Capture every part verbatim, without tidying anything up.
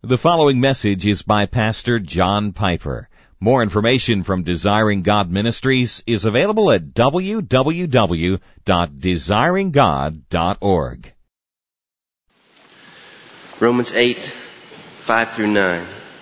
The following message is by Pastor John Piper. More information from Desiring God Ministries is available at w w w dot desiring god dot org. Romans eight, five through nine.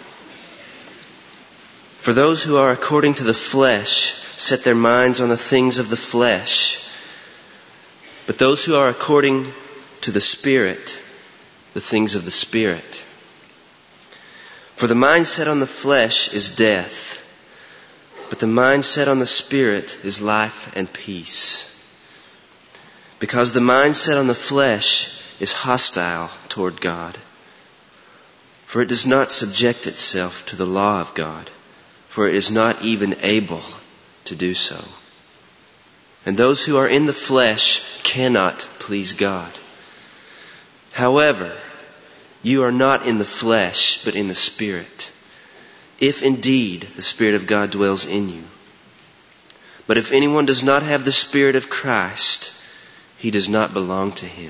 For those who are according to the flesh set their minds on the things of the flesh, but those who are according to the Spirit, the things of the Spirit. For the mind set on the flesh is death, but the mind set on the Spirit is life and peace. Because the mind set on the flesh is hostile toward God, for it does not subject itself to the law of God, for it is not even able to do so. And those who are in the flesh cannot please God. However, you are not in the flesh, but in the Spirit, if indeed the Spirit of God dwells in you. But if anyone does not have the Spirit of Christ, he does not belong to Him.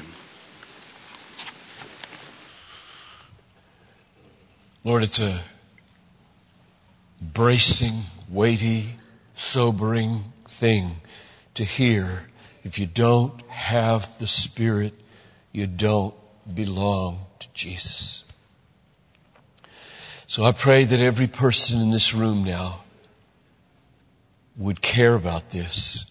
Lord, it's a bracing, weighty, sobering thing to hear. If you don't have the Spirit, you don't belong to Jesus. So I pray that every person in this room now would care about this,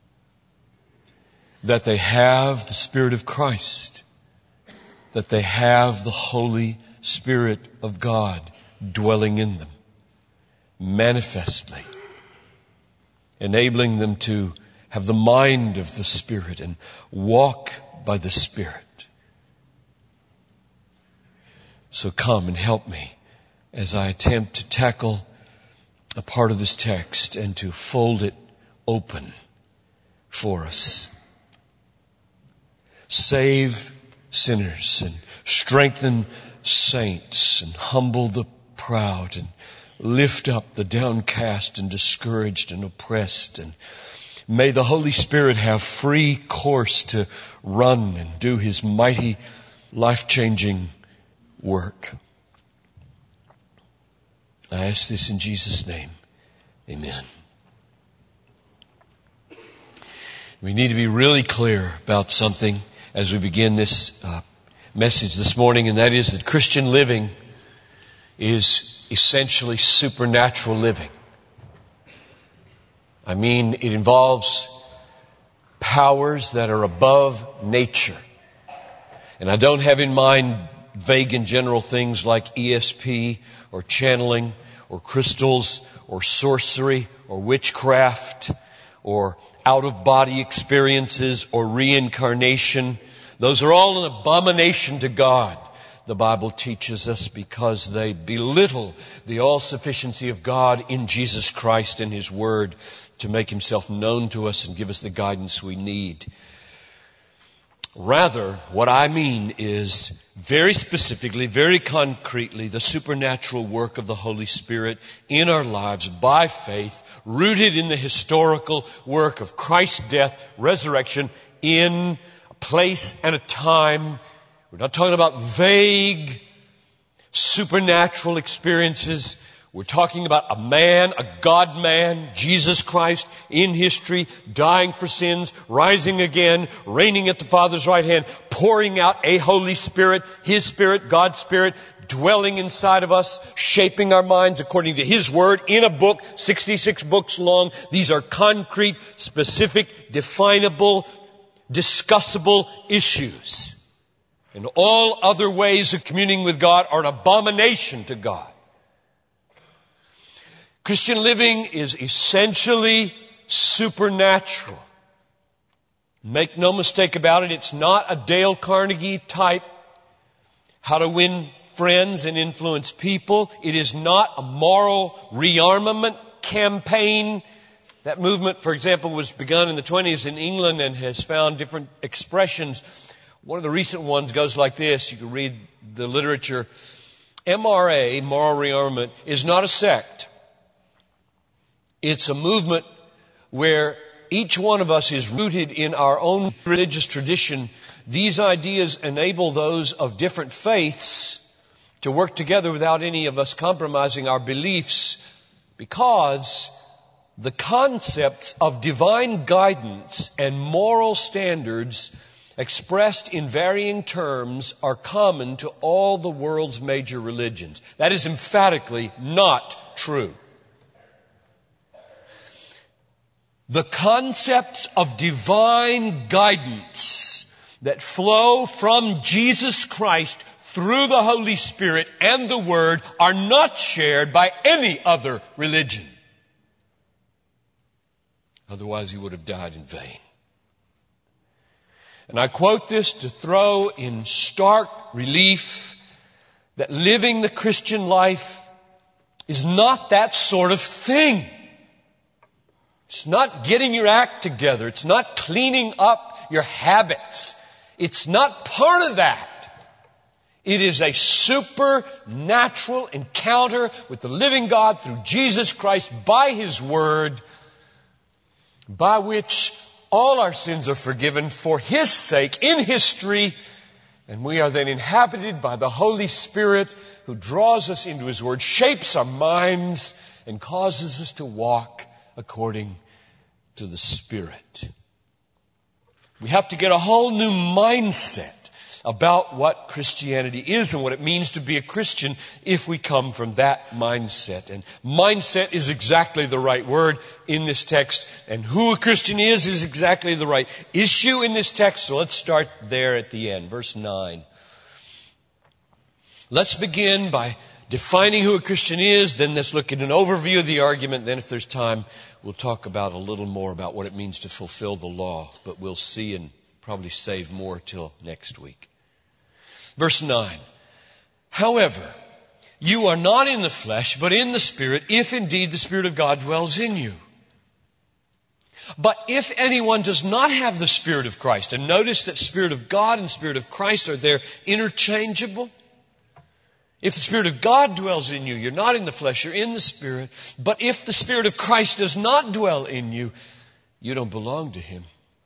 that they have the Spirit of Christ, that they have the Holy Spirit of God dwelling in them, manifestly, enabling them to have the mind of the Spirit and walk by the Spirit. So come and help me as I attempt to tackle a part of this text and to fold it open for us. Save sinners and strengthen saints and humble the proud and lift up the downcast and discouraged and oppressed. And may the Holy Spirit have free course to run and do His mighty, life-changing work. I ask this in Jesus' name. Amen. We need to be really clear about something as we begin this uh, message this morning, and that is that Christian living is essentially supernatural living. I mean, it involves powers that are above nature. And I don't have in mind vague and general things like E S P or channeling or crystals or sorcery or witchcraft or out-of-body experiences or reincarnation. Those are all an abomination to God, the Bible teaches us, because they belittle the all-sufficiency of God in Jesus Christ and His Word to make Himself known to us and give us the guidance we need. Rather, what I mean is very specifically, very concretely, the supernatural work of the Holy Spirit in our lives by faith, rooted in the historical work of Christ's death, resurrection, in a place and a time. We're not talking about vague supernatural experiences. We're talking about a man, a God-man, Jesus Christ, in history, dying for sins, rising again, reigning at the Father's right hand, pouring out a Holy Spirit, His Spirit, God's Spirit, dwelling inside of us, shaping our minds according to His Word in a book, sixty-six books long. These are concrete, specific, definable, discussable issues. And all other ways of communing with God are an abomination to God. Christian living is essentially supernatural. Make no mistake about it, it's not a Dale Carnegie type how to win friends and influence people. It is not a moral rearmament campaign. That movement, for example, was begun in the twenties in England and has found different expressions. One of the recent ones goes like this. You can read the literature. M R A, moral rearmament, is not a sect. It's a movement where each one of us is rooted in our own religious tradition. These ideas enable those of different faiths to work together without any of us compromising our beliefs, because the concepts of divine guidance and moral standards expressed in varying terms are common to all the world's major religions. That is emphatically not true. The concepts of divine guidance that flow from Jesus Christ through the Holy Spirit and the Word are not shared by any other religion. Otherwise, he would have died in vain. And I quote this to throw in stark relief that living the Christian life is not that sort of thing. It's not getting your act together. It's not cleaning up your habits. It's not part of that. It is a supernatural encounter with the living God through Jesus Christ by His Word, by which all our sins are forgiven for His sake in history, and we are then inhabited by the Holy Spirit who draws us into His Word, shapes our minds, and causes us to walk according to the Spirit. We have to get a whole new mindset about what Christianity is and what it means to be a Christian if we come from that mindset. And mindset is exactly the right word in this text, and who a Christian is is exactly the right issue in this text. So let's start there at the end, verse nine. Let's begin by defining who a Christian is, then let's look at an overview of the argument. Then if there's time, we'll talk about a little more about what it means to fulfill the law, but we'll see and probably save more till next week. Verse nine. However, you are not in the flesh, but in the Spirit, if indeed the Spirit of God dwells in you. But if anyone does not have the Spirit of Christ, and notice that Spirit of God and Spirit of Christ are there interchangeable. If the Spirit of God dwells in you, you're not in the flesh, you're in the Spirit. But if the Spirit of Christ does not dwell in you, you don't belong to Him.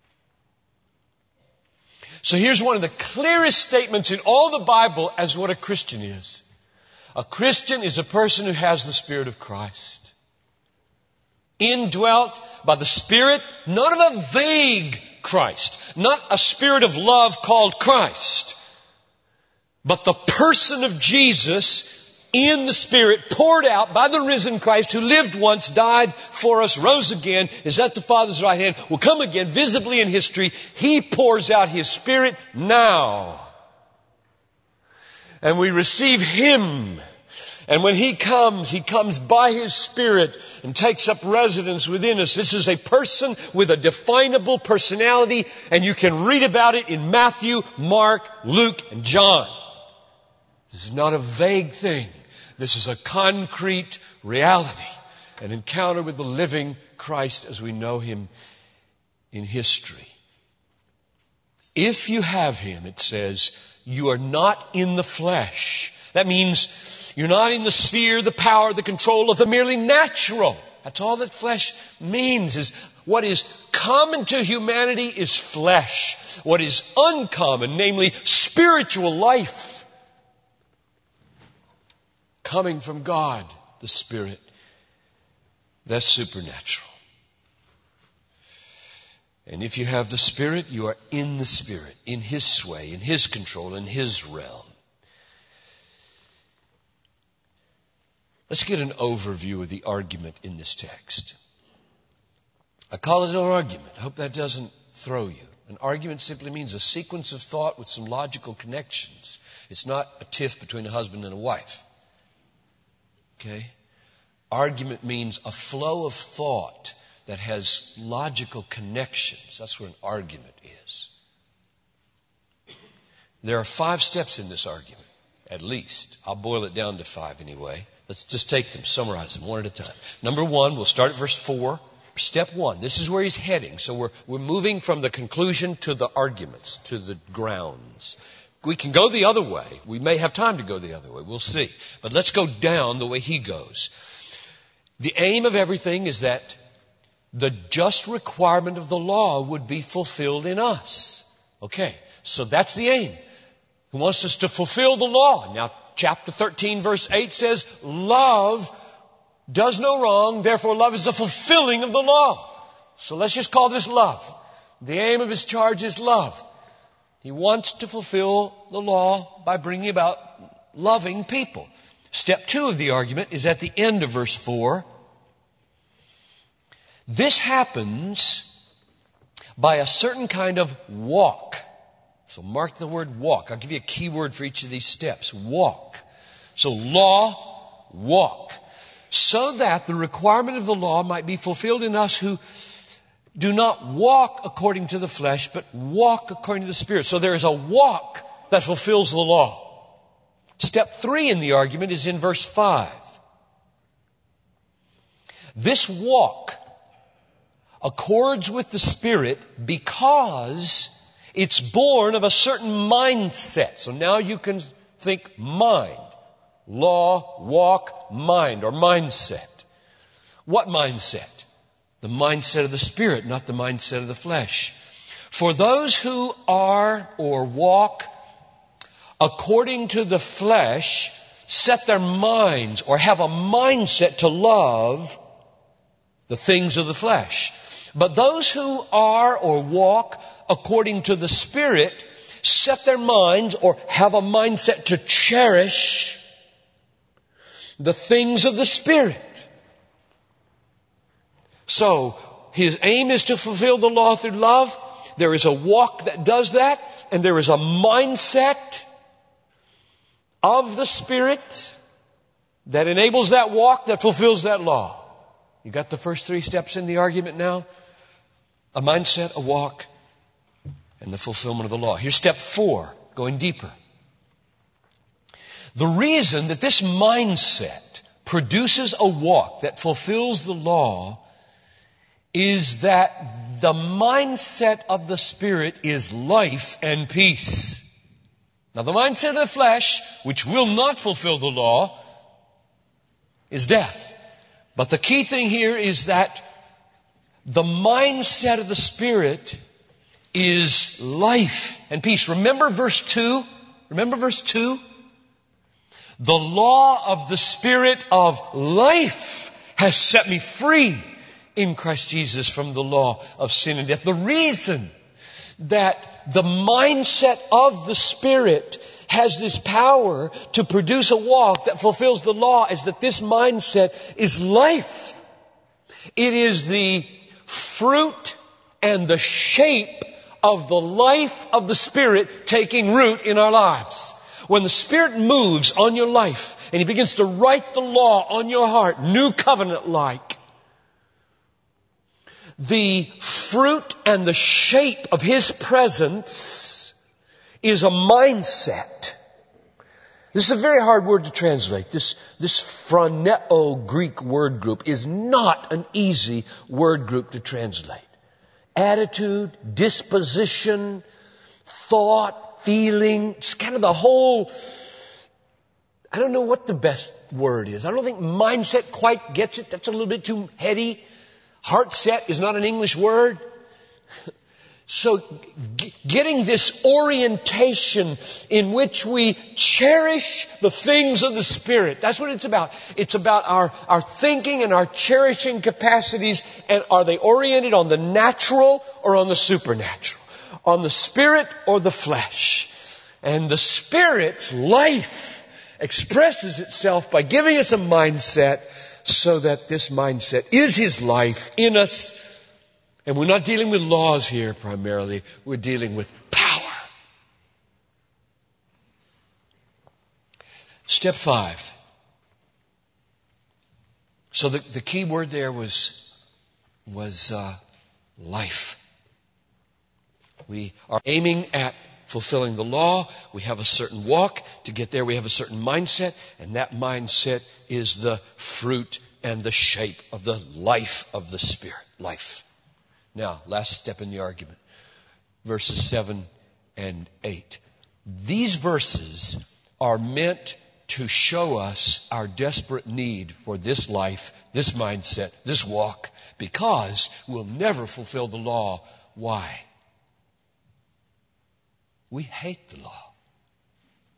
So here's one of the clearest statements in all the Bible as what a Christian is. A Christian is a person who has the Spirit of Christ. Indwelt by the Spirit, not of a vague Christ, not a spirit of love called Christ, but the person of Jesus in the Spirit, poured out by the risen Christ who lived once, died for us, rose again, is at the Father's right hand, will come again visibly in history. He pours out His Spirit now. And we receive Him. And when He comes, He comes by His Spirit and takes up residence within us. This is a person with a definable personality, and you can read about it in Matthew, Mark, Luke, and John. This is not a vague thing. This is a concrete reality, an encounter with the living Christ as we know Him in history. If you have Him, it says, you are not in the flesh. That means you're not in the sphere, the power, the control of the merely natural. That's all that flesh means. Is what is common to humanity is flesh. What is uncommon, namely spiritual life, coming from God, the Spirit, that's supernatural. And if you have the Spirit, you are in the Spirit, in His sway, in His control, in His realm. Let's get an overview of the argument in this text. I call it an argument. I hope that doesn't throw you. An argument simply means a sequence of thought with some logical connections. It's not a tiff between a husband and a wife. Okay? Argument means a flow of thought that has logical connections. That's what an argument is. There are five steps in this argument, at least. I'll boil it down to five anyway. Let's just take them, summarize them one at a time. Number one, we'll start at verse four. Step one, this is where he's heading. So we're, we're moving from the conclusion to the arguments, to the grounds. We can go the other way. We may have time to go the other way. We'll see. But let's go down the way he goes. The aim of everything is that the just requirement of the law would be fulfilled in us. Okay, so that's the aim. He wants us to fulfill the law. Now, chapter thirteen, verse eight says, love does no wrong, therefore love is the fulfilling of the law. So let's just call this love. The aim of his charge is love. He wants to fulfill the law by bringing about loving people. Step two of the argument is at the end of verse four. This happens by a certain kind of walk. So mark the word walk. I'll give you a key word for each of these steps. Walk. So law, walk. So that the requirement of the law might be fulfilled in us who do not walk according to the flesh, but walk according to the Spirit. So there is a walk that fulfills the law. Step three in the argument is in verse five. This walk accords with the Spirit because it's born of a certain mindset. So now you can think mind. Law, walk, mind, or mindset. What mindset? The mindset of the Spirit, not the mindset of the flesh. For those who are or walk according to the flesh, set their minds or have a mindset to love the things of the flesh. But those who are or walk according to the Spirit, set their minds or have a mindset to cherish the things of the Spirit. So, his aim is to fulfill the law through love. There is a walk that does that, and there is a mindset of the Spirit that enables that walk, that fulfills that law. You got the first three steps in the argument now? A mindset, a walk, and the fulfillment of the law. Here's step four, going deeper. The reason that this mindset produces a walk that fulfills the law is that the mindset of the Spirit is life and peace. Now the mindset of the flesh, which will not fulfill the law, is death. But the key thing here is that the mindset of the Spirit is life and peace. Remember verse two? Remember verse two? The law of the Spirit of life has set me free in Christ Jesus from the law of sin and death. The reason that the mindset of the Spirit has this power to produce a walk that fulfills the law is that this mindset is life. It is the fruit and the shape of the life of the Spirit taking root in our lives. When the Spirit moves on your life and He begins to write the law on your heart, new covenant-like, the fruit and the shape of His presence is a mindset. This is a very hard word to translate. This, this phroneo Greek word group is not an easy word group to translate. Attitude, disposition, thought, feeling, it's kind of the whole, I don't know what the best word is. I don't think mindset quite gets it. That's a little bit too heady. Heart set is not an English word. So g- getting this orientation in which we cherish the things of the Spirit. That's what it's about. It's about our, our thinking and our cherishing capacities. And are they oriented on the natural or on the supernatural? On the Spirit or the flesh? And the Spirit's life expresses itself by giving us a mindset so that this mindset is His life in us. And we're not dealing with laws here primarily. We're dealing with power. Step five. So the, the key word there was, was uh, life. We are aiming at fulfilling the law. We have a certain walk. To get there, we have a certain mindset. And that mindset is the fruit and the shape of the life of the Spirit. Life. Now, last step in the argument. Verses seven and eight. These verses are meant to show us our desperate need for this life, this mindset, this walk, because we'll never fulfill the law. Why? We hate the law.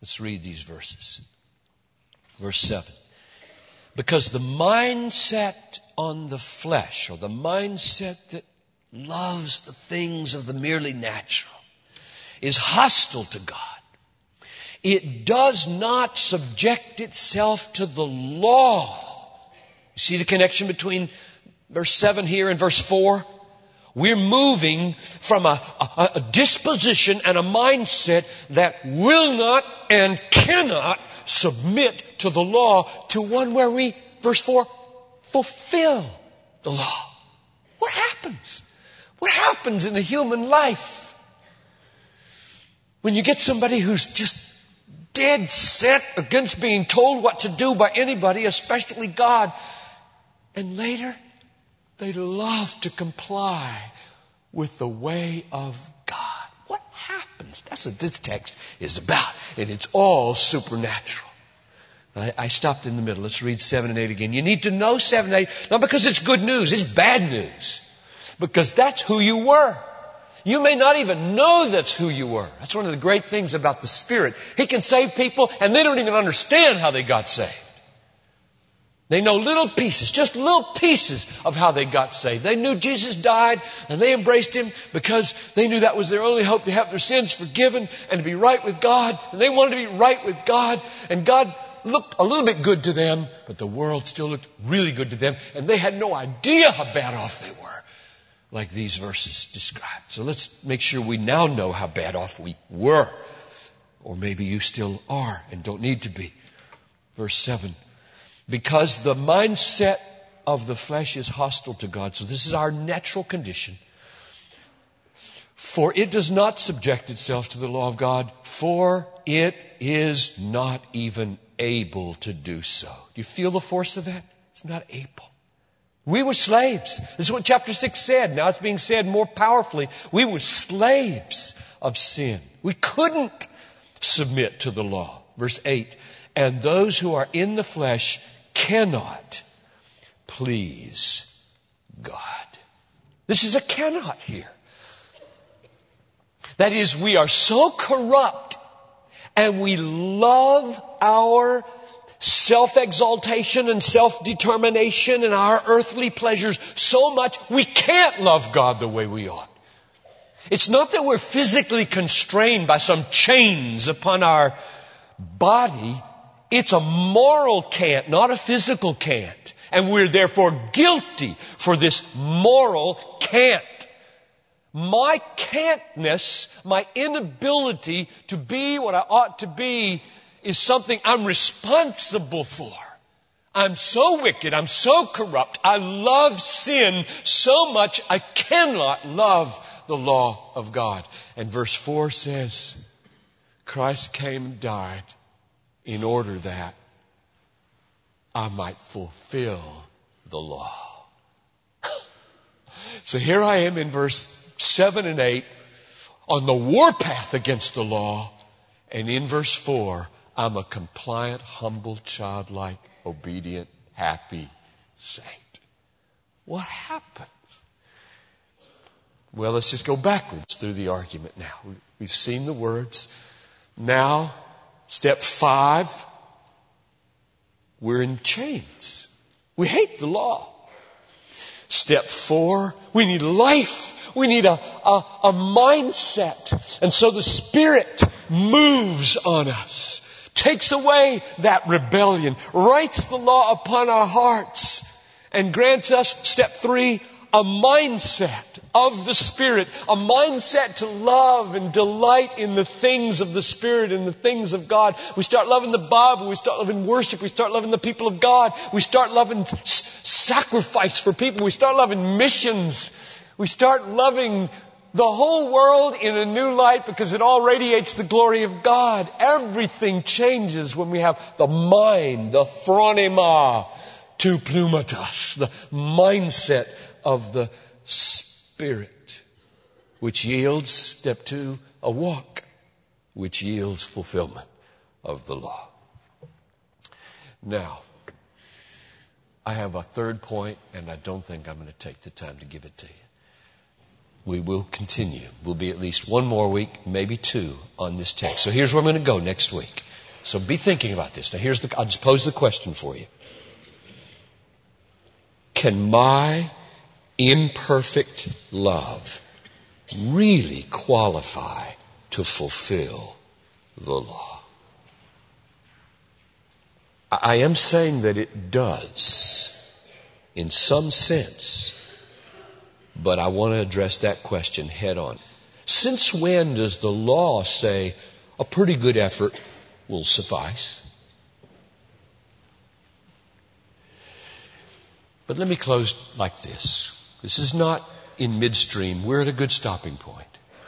Let's read these verses. Verse seven. Because the mindset on the flesh, or the mindset that loves the things of the merely natural, is hostile to God. It does not subject itself to the law. You see the connection between verse seven here and verse four? We're moving from a, a, a disposition and a mindset that will not and cannot submit to the law to one where we, verse four, fulfill the law. What happens? What happens in a human life when you get somebody who's just dead set against being told what to do by anybody, especially God, and later they love to comply with the way of God? What happens? That's what this text is about, and it's all supernatural. I, I stopped in the middle. Let's read seven and eight again. You need to know seven and eight, not because it's good news, it's bad news, because that's who you were. You may not even know that's who you were. That's one of the great things about the Spirit. He can save people and they don't even understand how they got saved. They know little pieces, just little pieces of how they got saved. They knew Jesus died and they embraced Him because they knew that was their only hope to have their sins forgiven and to be right with God. And they wanted to be right with God. And God looked a little bit good to them, but the world still looked really good to them. And they had no idea how bad off they were, like these verses describe. So let's make sure we now know how bad off we were. Or maybe you still are and don't need to be. Verse seven. Because the mindset of the flesh is hostile to God. So this is our natural condition. For it does not subject itself to the law of God, for it is not even able to do so. Do you feel the force of that? It's not able. We were slaves. This is what chapter six said. Now it's being said more powerfully. We were slaves of sin. We couldn't submit to the law. Verse eight. And those who are in the flesh cannot please God. This is a cannot here. That is, we are so corrupt and we love our self-exaltation and self-determination and our earthly pleasures so much we can't love God the way we ought. It's not that we're physically constrained by some chains upon our body. It's a moral can't, not a physical can't. And we're therefore guilty for this moral can't. My can'tness, my inability to be what I ought to be, is something I'm responsible for. I'm so wicked, I'm so corrupt, I love sin so much I cannot love the law of God. And verse four says, Christ came and died in order that I might fulfill the law. So here I am in verse seven and eight on the warpath against the law. And in verse four, I'm a compliant, humble, childlike, obedient, happy saint. What happens? Well, let's just go backwards through the argument now. We've seen the words. Now, step five, we're in chains. We hate the law. Step four, we need life. We need a, a, a mindset. And so the Spirit moves on us, takes away that rebellion, writes the law upon our hearts, and grants us, step three, a mindset of the Spirit, a mindset to love and delight in the things of the Spirit and the things of God. We start loving the Bible, we start loving worship, we start loving the people of God, we start loving s- sacrifice for people, we start loving missions, we start loving the whole world in a new light because it all radiates the glory of God. Everything changes when we have the mind, the phronema, to pneumatos, the mindset of the Spirit, which yields, step two, a walk, which yields fulfillment of the law. Now, I have a third point, and I don't think I'm going to take the time to give it to you. We will continue. We'll be at least one more week, maybe two, on this text. So here's where I'm going to go next week. So be thinking about this. Now here's the, I'll just pose the question for you. Can my imperfect love really qualify to fulfill the law? I am saying that it does in some sense, but I want to address that question head on. Since when does the law say a pretty good effort will suffice? But let me close like this. This is not in midstream. We're at a good stopping point.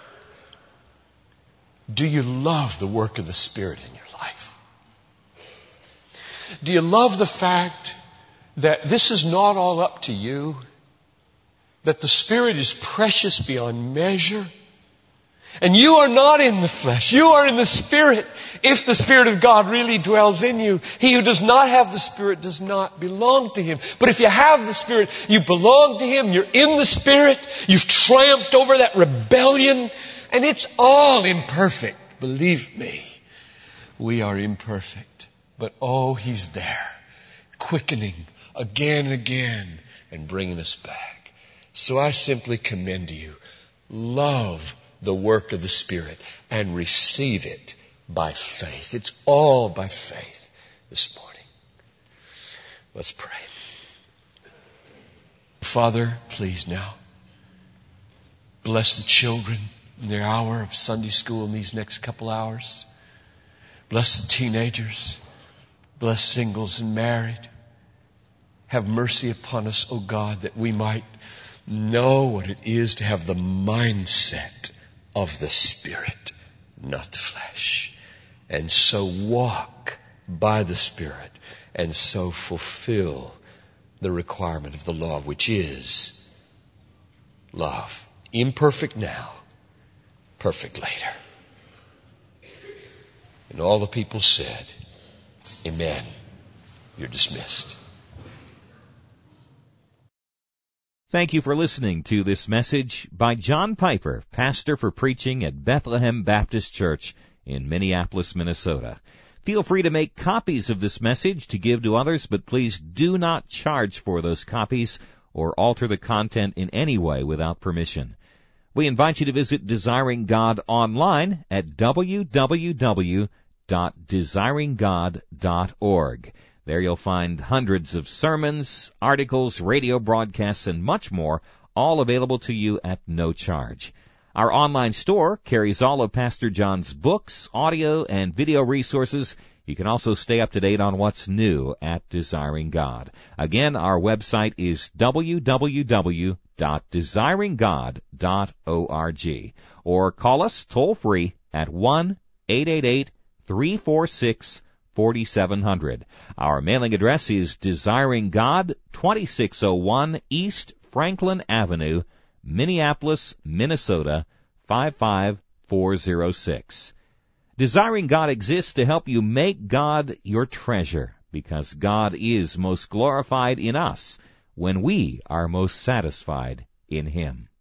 Do you love the work of the Spirit in your life? Do you love the fact that this is not all up to you? That the Spirit is precious beyond measure? And you are not in the flesh. You are in the Spirit. If the Spirit of God really dwells in you, he who does not have the Spirit does not belong to Him. But if you have the Spirit, you belong to Him. You're in the Spirit. You've triumphed over that rebellion. And it's all imperfect. Believe me, we are imperfect. But oh, He's there, quickening again and again and bringing us back. So I simply commend to you, love the work of the Spirit and receive it by faith. It's all by faith this morning. Let's pray. Father, please now bless the children in their hour of Sunday school in these next couple hours. Bless the teenagers. Bless singles and married. Have mercy upon us, O God, that we might know what it is to have the mindset of the Spirit, not the flesh. And so walk by the Spirit and so fulfill the requirement of the law, which is love. Imperfect now, perfect later. And all the people said, Amen. You're dismissed. Thank you for listening to this message by John Piper, pastor for preaching at Bethlehem Baptist Church in Minneapolis, Minnesota. Feel free to make copies of this message to give to others, but please do not charge for those copies or alter the content in any way without permission. We invite you to visit Desiring God online at w w w dot desiring god dot org. There you'll find hundreds of sermons, articles, radio broadcasts, and much more, all available to you at no charge. Our online store carries all of Pastor John's books, audio, and video resources. You can also stay up to date on what's new at Desiring God. Again, our website is w w w dot desiring god dot org. Or call us toll-free at one eight eight eight, three four six, four seven zero zero. Our mailing address is Desiring God, twenty-six oh one East Franklin Avenue, Minneapolis, Minnesota, five five four zero six. Desiring God exists to help you make God your treasure, because God is most glorified in us when we are most satisfied in Him.